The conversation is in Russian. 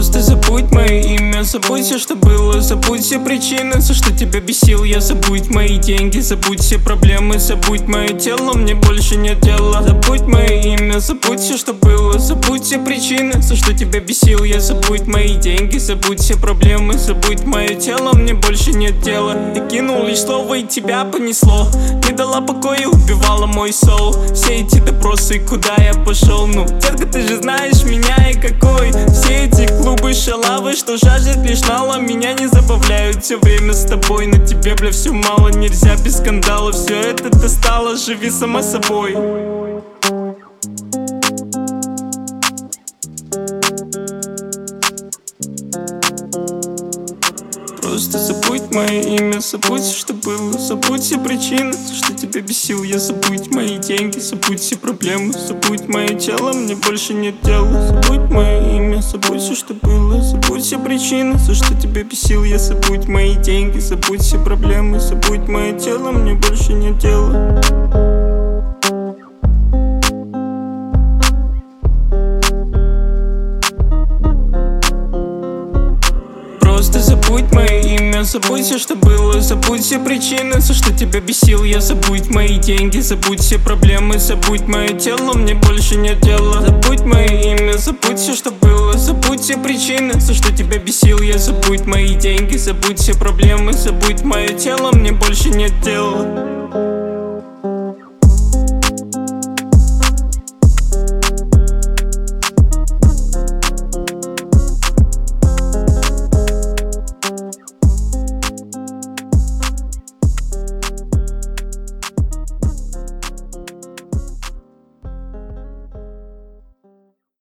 Просто забудь мое имя, забудь все, что было, забудь все причины, за что тебя бесил я. Забудь мои деньги, забудь все проблемы, забудь мое тело, мне больше нет дела. Забудь мое имя, забудь все, что было, забудь все причины, за что тебя бесил я. Забудь мои деньги, забудь все проблемы, забудь мое тело, мне больше нет дела. Ты кинул лишь слово и тебя понесло, не дала покоя, убивала мой соул. Все эти допросы, куда я пошел? Ну, детка, ты же знаешь меня и какой. Все эти клубы, шалавы, что жаждет лишь нала, меня не забавляют все время с тобой. Но тебе, бля, все мало, нельзя без скандала. Все это достало, живи сама собой. Просто забудь мое имя, забудь все, что было, забудь все причины, за что тебя бесил я. Забудь мои деньги, забудь все проблемы, забудь мое тело, мне больше нет дела. Забудь мое имя, забудь все, что было, забудь все причины, за что тебя бесил я. Забудь мои деньги, забудь все проблемы, забудь мое тело, мне больше нет дела. Просто забудь мое имя, забудь все, что было, забудь все причины, за что тебя бесил я. Забудь мои деньги, забудь все проблемы, забудь мое тело, мне больше нет дела. Забудь мое имя, забудь все, что было, забудь все причины, за что тебя бесил я. Забудь мои деньги, забудь все проблемы, забудь мое тело, мне больше нет дела.